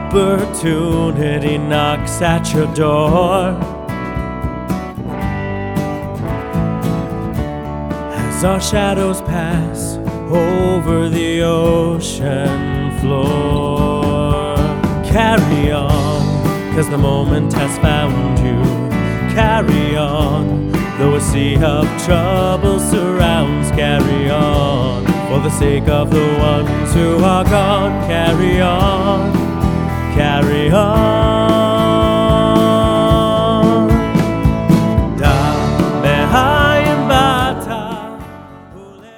opportunity knocks at your door. As our shadows pass over the ocean floor, carry on, 'cause the moment has found you. Carry on, though a sea of trouble surrounds. Carry on, for the sake of the ones who are gone. Carry on, carry on.